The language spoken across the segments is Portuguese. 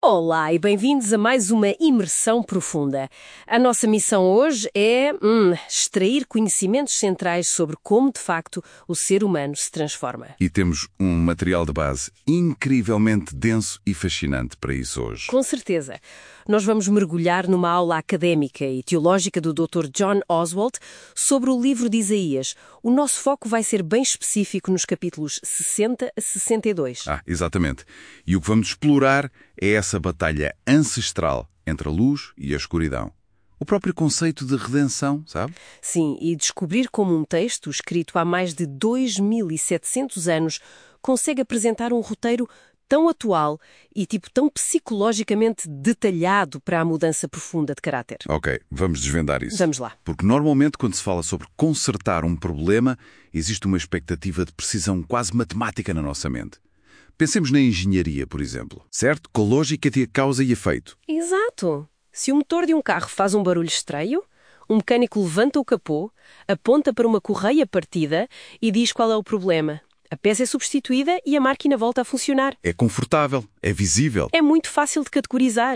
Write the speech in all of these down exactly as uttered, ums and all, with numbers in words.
Olá e bem-vindos a mais uma imersão profunda. A nossa missão hoje é hum, extrair conhecimentos centrais sobre como, de facto, o ser humano se transforma. E temos um material de base incrivelmente denso e fascinante para isso hoje. Com certeza. Nós vamos mergulhar numa aula académica e teológica do doutor John Oswalt sobre o livro de Isaías. O nosso foco vai ser bem específico nos capítulos sessenta a sessenta e dois. Ah, exatamente. E o que vamos explorar é essa batalha ancestral entre a luz e a escuridão. O próprio conceito de redenção, sabe? Sim, e descobrir como um texto escrito há mais de dois mil e setecentos anos consegue apresentar um roteiro tão atual e tipo tão psicologicamente detalhado para a mudança profunda de caráter. Ok, vamos desvendar isso. Vamos lá. Porque normalmente quando se fala sobre consertar um problema, existe uma expectativa de precisão quase matemática na nossa mente. Pensemos na engenharia, por exemplo, certo? Com a lógica de causa e efeito. Exato. Se o motor de um carro faz um barulho estranho, um mecânico levanta o capô, aponta para uma correia partida e diz qual é o problema. A peça é substituída e a máquina volta a funcionar. É confortável, é visível. É muito fácil de categorizar.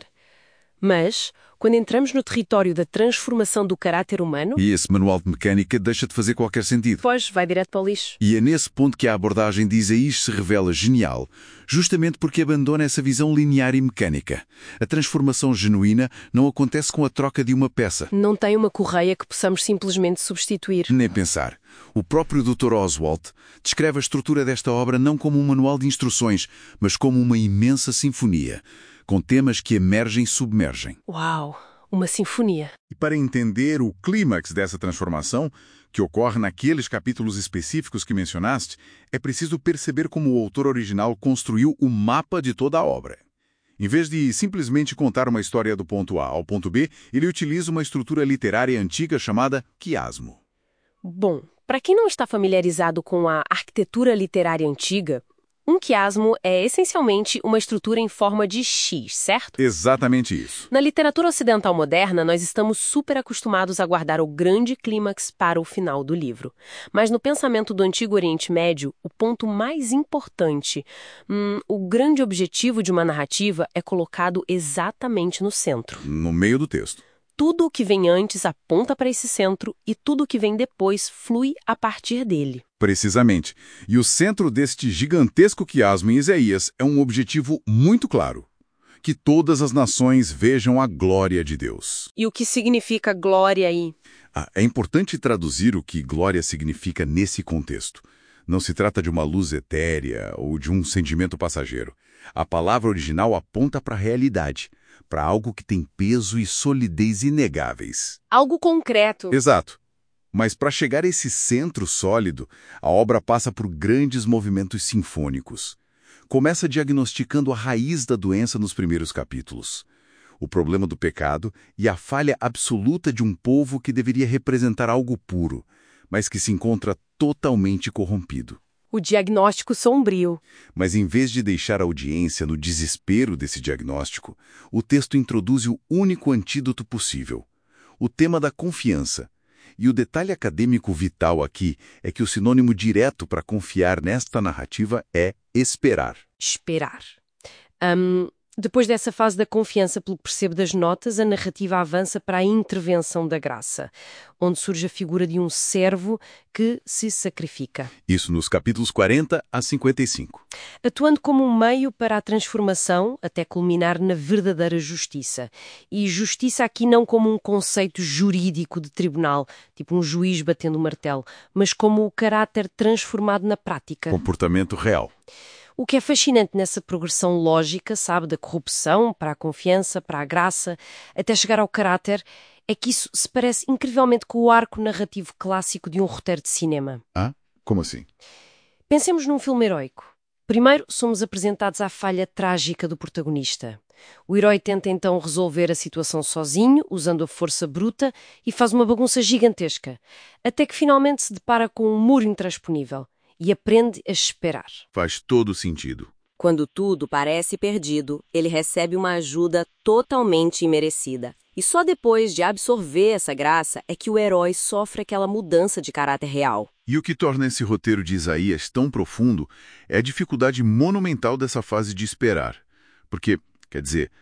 Mas, quando entramos no território da transformação do caráter humano... E esse manual de mecânica deixa de fazer qualquer sentido. Pois, vai direto para o lixo. E é nesse ponto que a abordagem de Isaías se revela genial, justamente porque abandona essa visão linear e mecânica. A transformação genuína não acontece com a troca de uma peça. Não tem uma correia que possamos simplesmente substituir. Nem pensar. O próprio doutor Oswalt descreve a estrutura desta obra não como um manual de instruções, mas como uma imensa sinfonia, com temas que emergem e submergem. Uau! Uma sinfonia. E para entender o clímax dessa transformação, que ocorre naqueles capítulos específicos que mencionaste, é preciso perceber como o autor original construiu o mapa de toda a obra. Em vez de simplesmente contar uma história do ponto A ao ponto B, ele utiliza uma estrutura literária antiga chamada quiasmo. Bom, para quem não está familiarizado com a arquitetura literária antiga, um quiasmo é essencialmente uma estrutura em forma de X, certo? Exatamente isso. Na literatura ocidental moderna, nós estamos super acostumados a guardar o grande clímax para o final do livro. Mas no pensamento do Antigo Oriente Médio, o ponto mais importante, hum, o grande objetivo de uma narrativa é colocado exatamente no centro. No meio do texto. Tudo o que vem antes aponta para esse centro e tudo o que vem depois flui a partir dele. Precisamente. E o centro deste gigantesco quiasmo em Isaías é um objetivo muito claro: que todas as nações vejam a glória de Deus. E o que significa glória aí? Ah, é importante traduzir o que glória significa nesse contexto. Não se trata de uma luz etérea ou de um sentimento passageiro. A palavra original aponta para a realidade, para algo que tem peso e solidez inegáveis. Algo concreto. Exato. Mas para chegar a esse centro sólido, a obra passa por grandes movimentos sinfônicos. Começa diagnosticando a raiz da doença nos primeiros capítulos. O problema do pecado e a falha absoluta de um povo que deveria representar algo puro, mas que se encontra totalmente corrompido. O diagnóstico sombrio. Mas em vez de deixar a audiência no desespero desse diagnóstico, o texto introduz o único antídoto possível: o tema da confiança. E o detalhe acadêmico vital aqui é que o sinônimo direto para confiar nesta narrativa é esperar. Esperar. Um, depois dessa fase da confiança, pelo que percebo das notas, a narrativa avança para a intervenção da graça, onde surge a figura de um servo que se sacrifica. Isso nos capítulos quarenta a cinquenta e cinco. Atuando como um meio para a transformação, até culminar na verdadeira justiça. E justiça aqui não como um conceito jurídico de tribunal, tipo um juiz batendo o martelo, mas como o caráter transformado na prática. Comportamento real. O que é fascinante nessa progressão lógica, sabe, da corrupção para a confiança, para a graça, até chegar ao caráter, é que isso se parece incrivelmente com o arco narrativo clássico de um roteiro de cinema. Ah? Como assim? Pensemos num filme heroico. Primeiro, somos apresentados à falha trágica do protagonista. O herói tenta então resolver a situação sozinho, usando a força bruta, e faz uma bagunça gigantesca, até que finalmente se depara com um muro intransponível e aprende a esperar. Faz todo sentido. Quando tudo parece perdido, ele recebe uma ajuda totalmente imerecida. E só depois de absorver essa graça é que o herói sofre aquela mudança de caráter real. E o que torna esse roteiro de Isaías tão profundo é a dificuldade monumental dessa fase de esperar. Porque, quer dizer,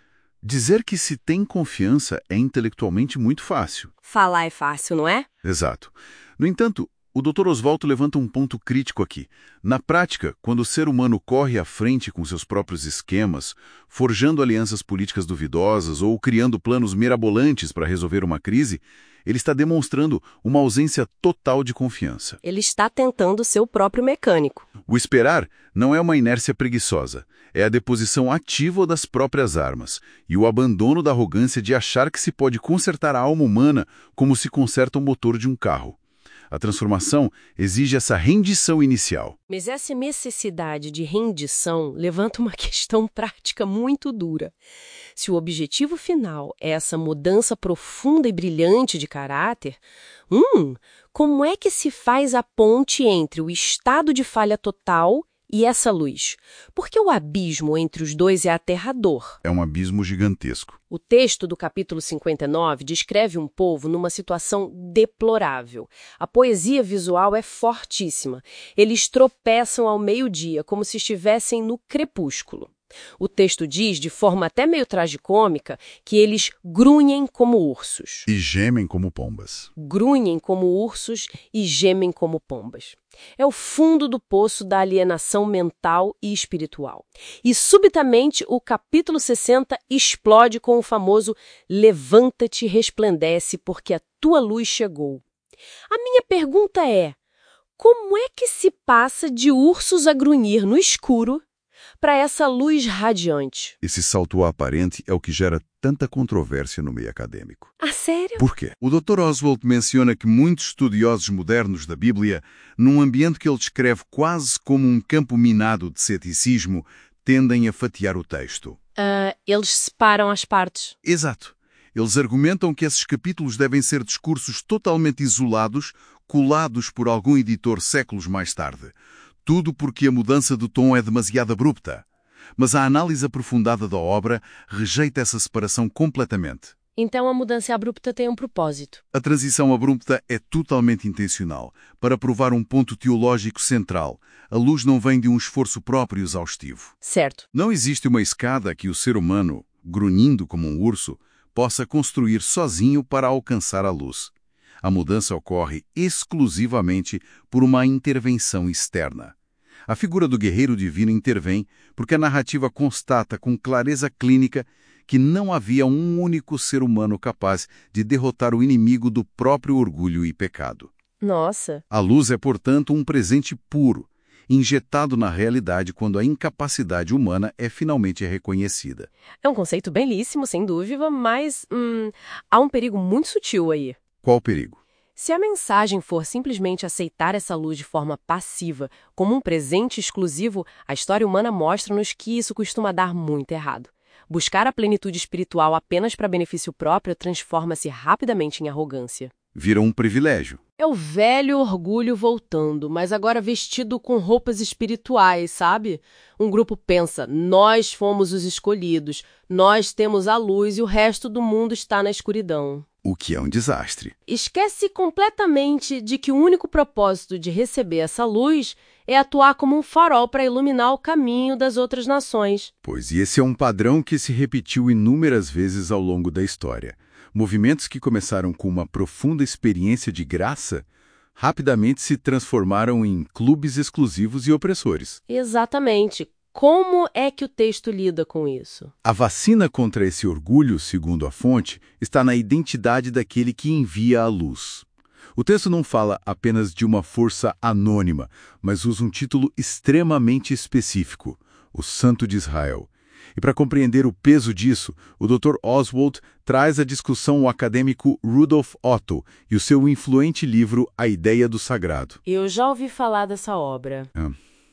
Dizer que se tem confiança é intelectualmente muito fácil. Falar é fácil, não é? Exato. No entanto, o doutor Oswaldo levanta um ponto crítico aqui. Na prática, quando o ser humano corre à frente com seus próprios esquemas, forjando alianças políticas duvidosas ou criando planos mirabolantes para resolver uma crise, ele está demonstrando uma ausência total de confiança. Ele está tentando ser o próprio mecânico. O esperar não é uma inércia preguiçosa, é a deposição ativa das próprias armas e o abandono da arrogância de achar que se pode consertar a alma humana como se conserta o motor de um carro. A transformação exige essa rendição inicial. Mas essa necessidade de rendição levanta uma questão prática muito dura. Se o objetivo final é essa mudança profunda e brilhante de caráter, hum, como é que se faz a ponte entre o estado de falha total e essa luz? Porque o abismo entre os dois é aterrador. É um abismo gigantesco. O texto do capítulo cinquenta e nove descreve um povo numa situação deplorável. A poesia visual é fortíssima. Eles tropeçam ao meio-dia, como se estivessem no crepúsculo. O texto diz, de forma até meio tragicômica, que eles grunhem como ursos. E gemem como pombas. Grunhem como ursos e gemem como pombas. É o fundo do poço da alienação mental e espiritual. E, subitamente, o capítulo sessenta explode com o famoso "Levanta-te e resplandece, porque a tua luz chegou". A minha pergunta é, como é que se passa de ursos a grunhir no escuro para essa luz radiante? Esse salto aparente é o que gera tanta controvérsia no meio acadêmico. Ah, sério? Por quê? O doutor Oswald menciona que muitos estudiosos modernos da Bíblia, num ambiente que ele descreve quase como um campo minado de ceticismo, tendem a fatiar o texto. Uh, eles separam as partes. Exato. Eles argumentam que esses capítulos devem ser discursos totalmente isolados, colados por algum editor séculos mais tarde. Tudo porque a mudança de tom é demasiado abrupta. Mas a análise aprofundada da obra rejeita essa separação completamente. Então a mudança abrupta tem um propósito. A transição abrupta é totalmente intencional, para provar um ponto teológico central. A luz não vem de um esforço próprio exaustivo. Certo. Não existe uma escada que o ser humano, grunhindo como um urso, possa construir sozinho para alcançar a luz. A mudança ocorre exclusivamente por uma intervenção externa. A figura do guerreiro divino intervém porque a narrativa constata com clareza clínica que não havia um único ser humano capaz de derrotar o inimigo do próprio orgulho e pecado. Nossa! A luz é, portanto, um presente puro, injetado na realidade quando a incapacidade humana é finalmente reconhecida. É um conceito belíssimo, sem dúvida, mas hum, há um perigo muito sutil aí. Qual o perigo? Se a mensagem for simplesmente aceitar essa luz de forma passiva, como um presente exclusivo, a história humana mostra-nos que isso costuma dar muito errado. Buscar a plenitude espiritual apenas para benefício próprio transforma-se rapidamente em arrogância. Vira um privilégio. É o velho orgulho voltando, mas agora vestido com roupas espirituais, sabe? Um grupo pensa, nós fomos os escolhidos, nós temos a luz e o resto do mundo está na escuridão. O que é um desastre. Esquece completamente de que o único propósito de receber essa luz é atuar como um farol para iluminar o caminho das outras nações. Pois, e esse é um padrão que se repetiu inúmeras vezes ao longo da história. Movimentos que começaram com uma profunda experiência de graça, rapidamente se transformaram em clubes exclusivos e opressores. Exatamente. Como é que o texto lida com isso? A vacina contra esse orgulho, segundo a fonte, está na identidade daquele que envia a luz. O texto não fala apenas de uma força anônima, mas usa um título extremamente específico, o Santo de Israel. E para compreender o peso disso, o doutor Oswald traz à discussão o acadêmico Rudolf Otto e o seu influente livro A Ideia do Sagrado. Eu já ouvi falar dessa obra. Ah.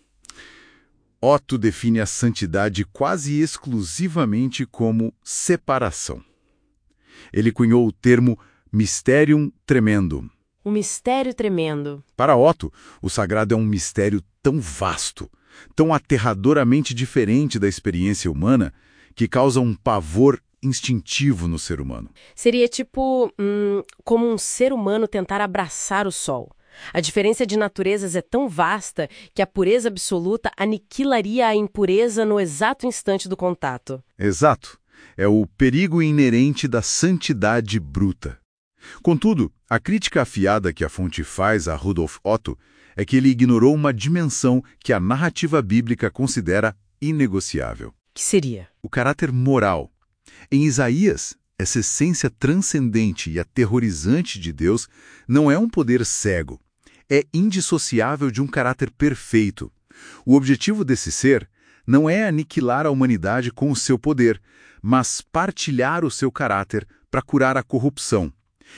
Otto define a santidade quase exclusivamente como separação. Ele cunhou o termo mysterium tremendum. Um mistério tremendo. Para Otto, o sagrado é um mistério tão vasto, tão aterradoramente diferente da experiência humana, que causa um pavor instintivo no ser humano. Seria tipo hum, como um ser humano tentar abraçar o sol. A diferença de naturezas é tão vasta que a pureza absoluta aniquilaria a impureza no exato instante do contato. Exato. É o perigo inerente da santidade bruta. Contudo, a crítica afiada que a fonte faz a Rudolf Otto é que ele ignorou uma dimensão que a narrativa bíblica considera inegociável. Que seria? O caráter moral. Em Isaías, essa essência transcendente e aterrorizante de Deus não é um poder cego. É indissociável de um caráter perfeito. O objetivo desse ser não é aniquilar a humanidade com o seu poder, mas partilhar o seu caráter para curar a corrupção.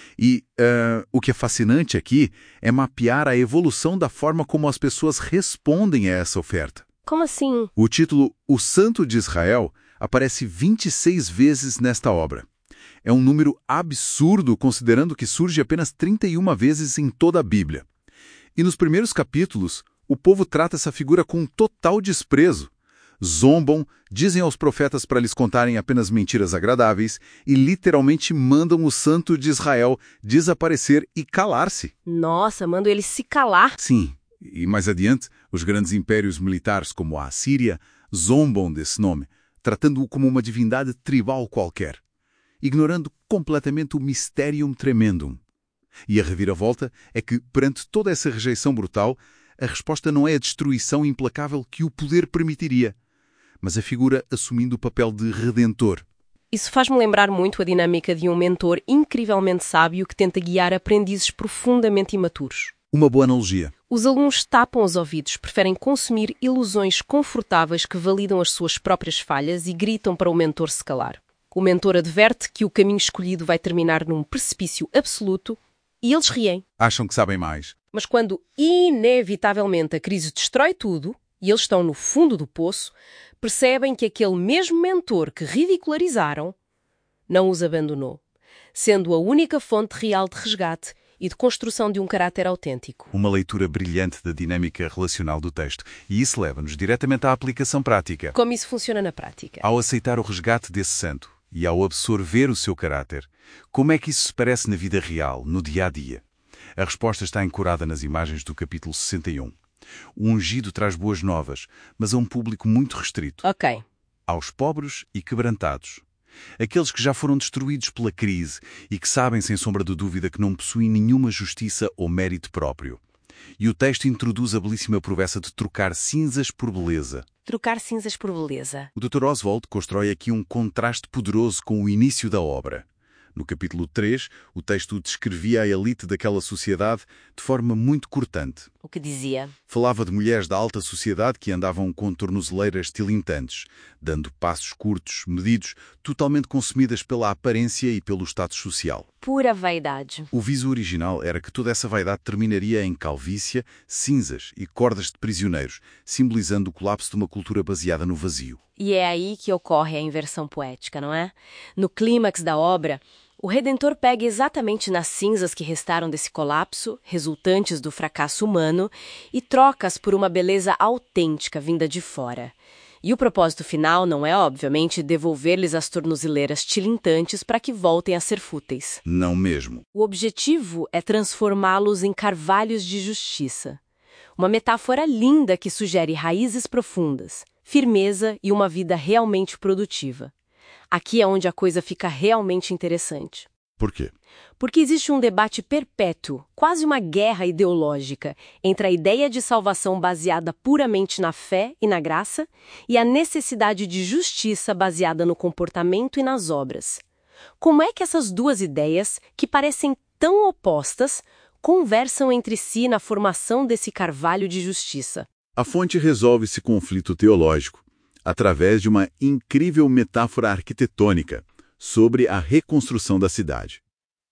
E uh, o que é fascinante aqui é mapear a evolução da forma como as pessoas respondem a essa oferta. Como assim? O título O Santo de Israel aparece vinte e seis vezes nesta obra. É um número absurdo considerando que surge apenas trinta e uma vezes em toda a Bíblia. E nos primeiros capítulos, o povo trata essa figura com total desprezo. Zombam, dizem aos profetas para lhes contarem apenas mentiras agradáveis e literalmente mandam o Santo de Israel desaparecer e calar-se. Nossa, mandam ele se calar? Sim, e mais adiante, os grandes impérios militares como a Assíria zombam desse nome, tratando-o como uma divindade tribal qualquer, ignorando completamente o Mysterium Tremendum. E a reviravolta é que, perante toda essa rejeição brutal, a resposta não é a destruição implacável que o poder permitiria, mas a figura assumindo o papel de redentor. Isso faz-me lembrar muito a dinâmica de um mentor incrivelmente sábio que tenta guiar aprendizes profundamente imaturos. Uma boa analogia. Os alunos tapam os ouvidos, preferem consumir ilusões confortáveis que validam as suas próprias falhas e gritam para o mentor se calar. O mentor adverte que o caminho escolhido vai terminar num precipício absoluto e eles riem. Acham que sabem mais. Mas quando, inevitavelmente, a crise destrói tudo e eles estão no fundo do poço, percebem que aquele mesmo mentor que ridicularizaram não os abandonou, sendo a única fonte real de resgate e de construção de um caráter autêntico. Uma leitura brilhante da dinâmica relacional do texto. E isso leva-nos diretamente à aplicação prática. Como isso funciona na prática? Ao aceitar o resgate desse santo e ao absorver o seu caráter, como é que isso se parece na vida real, no dia-a-dia? A resposta está ancorada nas imagens do capítulo sessenta e um. O ungido traz boas novas, mas a um público muito restrito. Ok. Aos pobres e quebrantados. Aqueles que já foram destruídos pela crise e que sabem, sem sombra de dúvida, que não possuem nenhuma justiça ou mérito próprio. E o texto introduz a belíssima promessa de trocar cinzas por beleza. Trocar cinzas por beleza. O doutor Oswald constrói aqui um contraste poderoso com o início da obra. No capítulo três, o texto descrevia a elite daquela sociedade de forma muito cortante. O que dizia? Falava de mulheres da alta sociedade que andavam com tornozeleiras tilintantes, dando passos curtos, medidos, totalmente consumidas pela aparência e pelo status social. Pura vaidade. O viso original era que toda essa vaidade terminaria em calvície, cinzas e cordas de prisioneiros, simbolizando o colapso de uma cultura baseada no vazio. E é aí que ocorre a inversão poética, não é? No clímax da obra, o Redentor pega exatamente nas cinzas que restaram desse colapso, resultantes do fracasso humano, e troca-as por uma beleza autêntica vinda de fora. E o propósito final não é, obviamente, devolver-lhes as tornozeleiras tilintantes para que voltem a ser fúteis. Não mesmo. O objetivo é transformá-los em carvalhos de justiça. Uma metáfora linda que sugere raízes profundas, firmeza e uma vida realmente produtiva. Aqui é onde a coisa fica realmente interessante. Por quê? Porque existe um debate perpétuo, quase uma guerra ideológica, entre a ideia de salvação baseada puramente na fé e na graça e a necessidade de justiça baseada no comportamento e nas obras. Como é que essas duas ideias, que parecem tão opostas, conversam entre si na formação desse carvalho de justiça? A fonte resolve esse conflito teológico através de uma incrível metáfora arquitetônica sobre a reconstrução da cidade.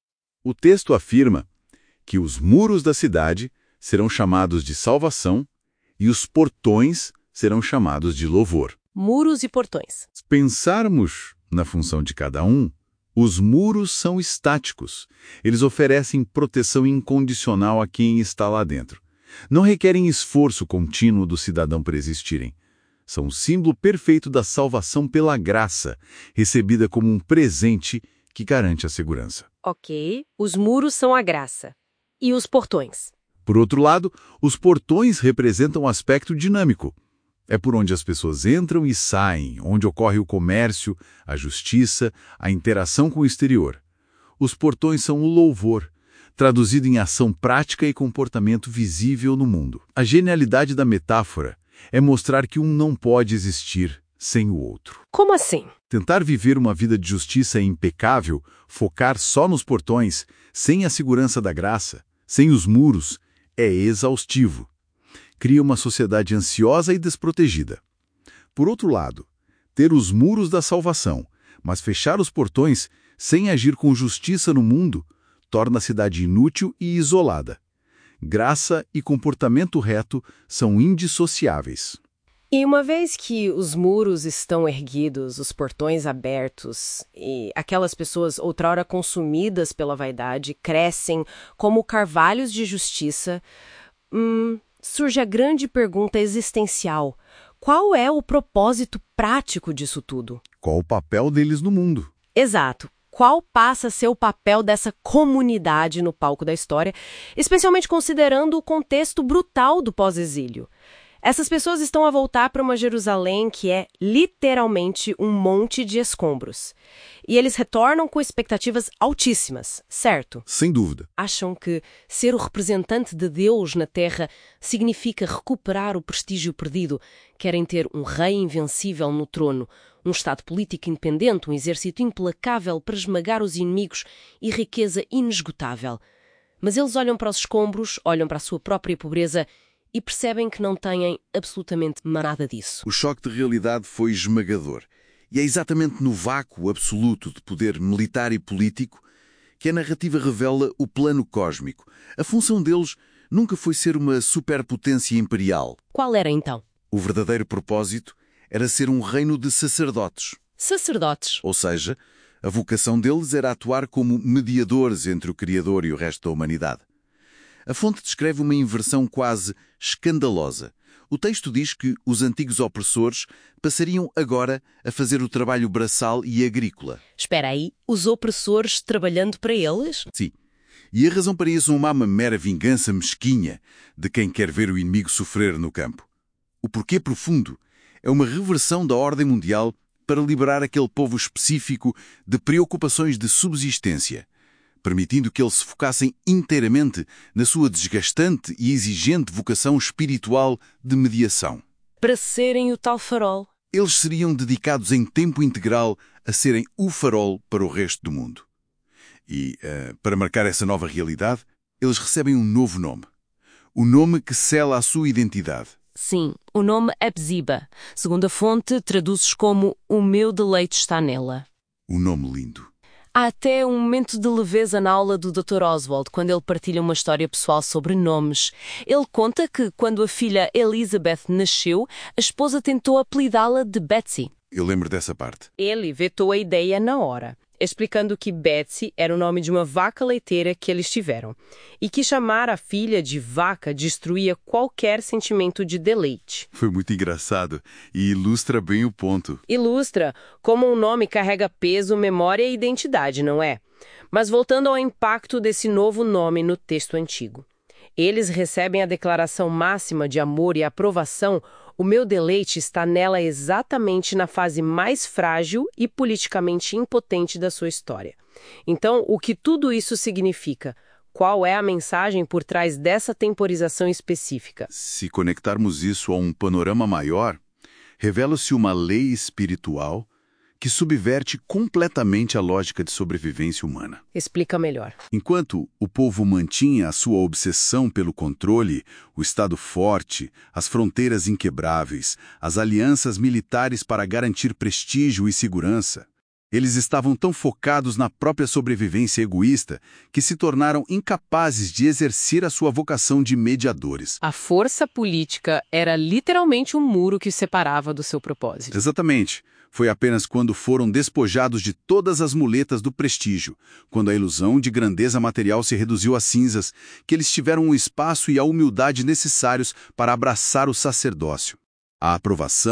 O texto afirma que os muros da cidade serão chamados de salvação e os portões serão chamados de louvor. Muros e portões. Se pensarmos na função de cada um, os muros são estáticos. Eles oferecem proteção incondicional a quem está lá dentro. Não requerem esforço contínuo do cidadão para existirem. São o símbolo perfeito da salvação pela graça, recebida como um presente que garante a segurança. Ok, os muros são a graça. E os portões? Por outro lado, os portões representam um aspecto dinâmico. É por onde as pessoas entram e saem, onde ocorre o comércio, a justiça, a interação com o exterior. Os portões são o louvor, traduzido em ação prática e comportamento visível no mundo. A genialidade da metáfora é mostrar que um não pode existir sem o outro. Como assim? Tentar viver uma vida de justiça impecável, focar só nos portões, sem a segurança da graça, sem os muros, é exaustivo. Cria uma sociedade ansiosa e desprotegida. Por outro lado, ter os muros da salvação, mas fechar os portões sem agir com justiça no mundo, torna a cidade inútil e isolada. Graça e comportamento reto são indissociáveis. E uma vez que os muros estão erguidos, os portões abertos, e aquelas pessoas outrora consumidas pela vaidade crescem como carvalhos de justiça, hum, surge a grande pergunta existencial: qual é o propósito prático disso tudo? Qual o papel deles no mundo? Exato. Qual passa a ser o papel dessa comunidade no palco da história, especialmente considerando o contexto brutal do pós-exílio? Essas pessoas estão a voltar para uma Jerusalém que é literalmente um monte de escombros. E eles retornam com expectativas altíssimas, certo? Sem dúvida. Acham que ser o representante de Deus na Terra significa recuperar o prestígio perdido? Querem ter um rei invencível no trono, um Estado político independente, um exército implacável para esmagar os inimigos e riqueza inesgotável. Mas eles olham para os escombros, olham para a sua própria pobreza e percebem que não têm absolutamente nada disso. O choque de realidade foi esmagador. E é exatamente no vácuo absoluto de poder militar e político que a narrativa revela o plano cósmico. A função deles nunca foi ser uma superpotência imperial. Qual era então? O verdadeiro propósito era ser um reino de sacerdotes. Sacerdotes. Ou seja, a vocação deles era atuar como mediadores entre o Criador e o resto da humanidade. A fonte descreve uma inversão quase escandalosa. O texto diz que os antigos opressores passariam agora a fazer o trabalho braçal e agrícola. Espera aí, os opressores trabalhando para eles? Sim. E a razão para isso não é uma mera vingança mesquinha de quem quer ver o inimigo sofrer no campo. O porquê profundo é uma reversão da ordem mundial para liberar aquele povo específico de preocupações de subsistência, permitindo que eles se focassem inteiramente na sua desgastante e exigente vocação espiritual de mediação. Para serem o tal farol. Eles seriam dedicados em tempo integral a serem o farol para o resto do mundo. E, uh, para marcar essa nova realidade, eles recebem um novo nome. O nome que sela a sua identidade. Sim, o nome é Psiba. Segundo a fonte, traduz-se como "o meu deleite está nela". Um nome lindo. Há até um momento de leveza na aula do doutor Oswald, quando ele partilha uma história pessoal sobre nomes. Ele conta que, quando a filha Elizabeth nasceu, a esposa tentou apelidá-la de Betsy. Eu lembro dessa parte. Ele vetou a ideia na hora, explicando que Betsy era o nome de uma vaca leiteira que eles tiveram, e que chamar a filha de vaca destruía qualquer sentimento de deleite. Foi muito engraçado e ilustra bem o ponto. Ilustra como um nome carrega peso, memória e identidade, não é? Mas voltando ao impacto desse novo nome no texto antigo. Eles recebem a declaração máxima de amor e aprovação. O meu deleite está nela exatamente na fase mais frágil e politicamente impotente da sua história. Então, o que tudo isso significa? Qual é a mensagem por trás dessa temporização específica? Se conectarmos isso a um panorama maior, revela-se uma lei espiritual que subverte completamente a lógica de sobrevivência humana. Explica melhor. Enquanto o povo mantinha a sua obsessão pelo controle, o Estado forte, as fronteiras inquebráveis, as alianças militares para garantir prestígio e segurança, eles estavam tão focados na própria sobrevivência egoísta que se tornaram incapazes de exercer a sua vocação de mediadores. A força política era literalmente um muro que os separava do seu propósito. Exatamente. Foi apenas quando foram despojados de todas as muletas do prestígio, quando a ilusão de grandeza material se reduziu a cinzas, que eles tiveram o espaço e a humildade necessários para abraçar o sacerdócio. A aprovação, o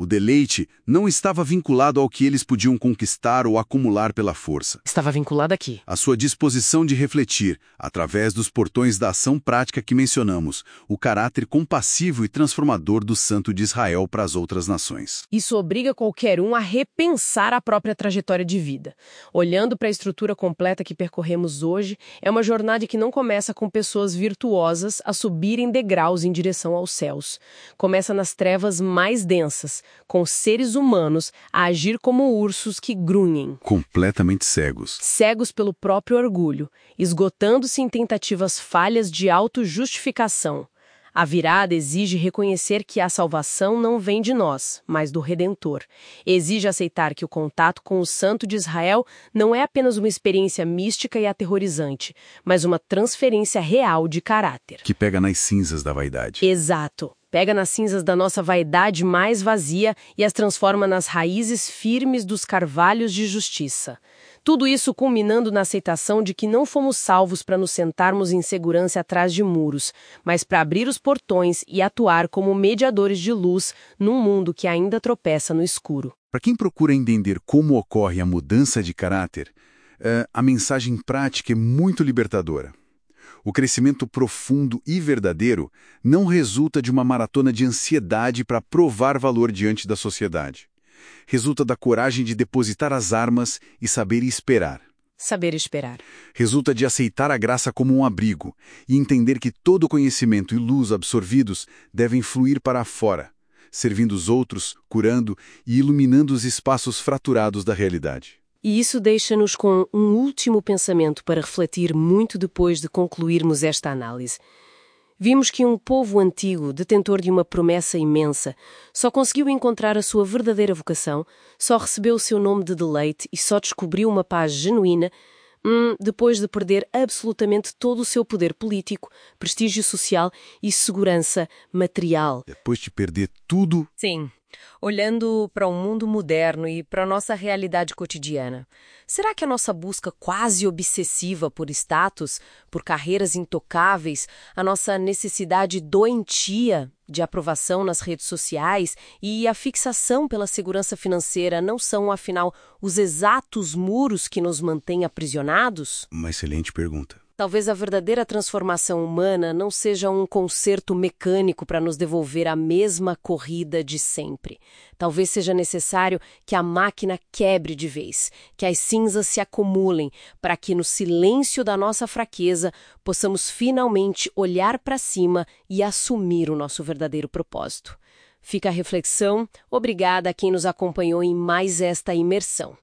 O deleite não estava vinculado ao que eles podiam conquistar ou acumular pela força. Estava vinculado aqui. A sua disposição de refletir, através dos portões da ação prática que mencionamos, o caráter compassivo e transformador do Santo de Israel para as outras nações. Isso obriga qualquer um a repensar a própria trajetória de vida. Olhando para a estrutura completa que percorremos hoje, é uma jornada que não começa com pessoas virtuosas a subirem degraus em direção aos céus. Começa nas trevas mais densas, com seres humanos a agir como ursos que grunhem. Completamente cegos. Cegos pelo próprio orgulho, esgotando-se em tentativas falhas de autojustificação. A virada exige reconhecer que a salvação não vem de nós, mas do Redentor. Exige aceitar que o contato com o Santo de Israel não é apenas uma experiência mística e aterrorizante, mas uma transferência real de caráter. Que pega nas cinzas da vaidade. Exato. Pega nas cinzas da nossa vaidade mais vazia e as transforma nas raízes firmes dos carvalhos de justiça. Tudo isso culminando na aceitação de que não fomos salvos para nos sentarmos em segurança atrás de muros, mas para abrir os portões e atuar como mediadores de luz num mundo que ainda tropeça no escuro. Para quem procura entender como ocorre a mudança de caráter, uh, a mensagem prática é muito libertadora. O crescimento profundo e verdadeiro não resulta de uma maratona de ansiedade para provar valor diante da sociedade. Resulta da coragem de depositar as armas e saber esperar. Saber esperar. Resulta de aceitar a graça como um abrigo e entender que todo conhecimento e luz absorvidos devem fluir para fora, servindo os outros, curando e iluminando os espaços fraturados da realidade. E isso deixa-nos com um último pensamento para refletir muito depois de concluirmos esta análise. Vimos que um povo antigo, detentor de uma promessa imensa, só conseguiu encontrar a sua verdadeira vocação, só recebeu o seu nome de deleite e só descobriu uma paz genuína hum, depois de perder absolutamente todo o seu poder político, prestígio social e segurança material. Depois de perder tudo... Sim. Olhando para o mundo moderno e para a nossa realidade cotidiana, será que a nossa busca quase obsessiva por status, por carreiras intocáveis, a nossa necessidade doentia de aprovação nas redes sociais e a fixação pela segurança financeira não são, afinal, os exatos muros que nos mantêm aprisionados? Uma excelente pergunta. Talvez a verdadeira transformação humana não seja um concerto mecânico para nos devolver a mesma corrida de sempre. Talvez seja necessário que a máquina quebre de vez, que as cinzas se acumulem, para que no silêncio da nossa fraqueza possamos finalmente olhar para cima e assumir o nosso verdadeiro propósito. Fica a reflexão. Obrigada a quem nos acompanhou em mais esta imersão.